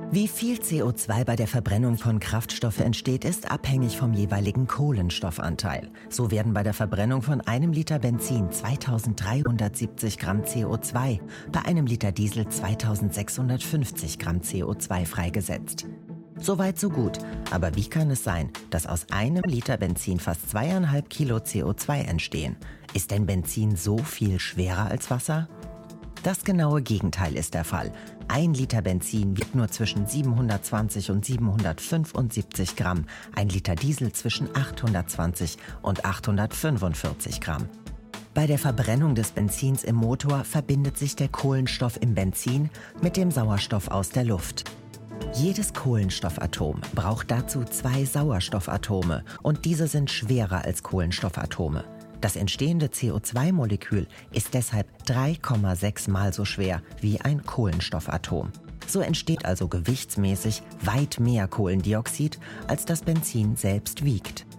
Wie viel CO2 bei der Verbrennung von Kraftstoffen entsteht, ist abhängig vom jeweiligen Kohlenstoffanteil. So werden bei der Verbrennung von einem Liter Benzin 2370 Gramm CO2, bei einem Liter Diesel 2650 Gramm CO2 freigesetzt. Soweit so gut. Aber wie kann es sein, dass aus einem Liter Benzin fast 2,5 Kilo CO2 entstehen? Ist denn Benzin so viel schwerer als Wasser? Das genaue Gegenteil ist der Fall. Ein Liter Benzin wiegt nur zwischen 720 und 775 Gramm, ein Liter Diesel zwischen 820 und 845 Gramm. Bei der Verbrennung des Benzins im Motor verbindet sich der Kohlenstoff im Benzin mit dem Sauerstoff aus der Luft. Jedes Kohlenstoffatom braucht dazu 2 Sauerstoffatome und diese sind schwerer als Kohlenstoffatome. Das entstehende CO2-Molekül ist deshalb 3,6 Mal so schwer wie ein Kohlenstoffatom. So entsteht also gewichtsmäßig weit mehr Kohlendioxid, als das Benzin selbst wiegt.